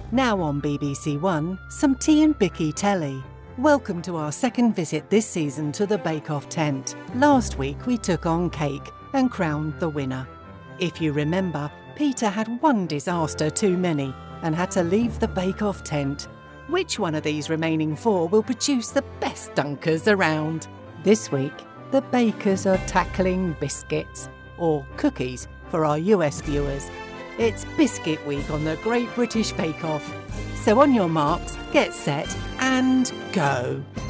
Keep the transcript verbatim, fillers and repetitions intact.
Now on B B C One, some tea and bicky telly. Welcome to our second visit this season to the Bake Off tent. Last week we took on cake and crowned the winner. If you remember, Peter had one disaster too many and had to leave the Bake Off tent. Which one of these remaining four will produce the best dunkers around? This week, the bakers are tackling biscuits, or cookies for our U S viewers. It's Biscuit Week on the Great British Bake Off. So on your marks, get set and go.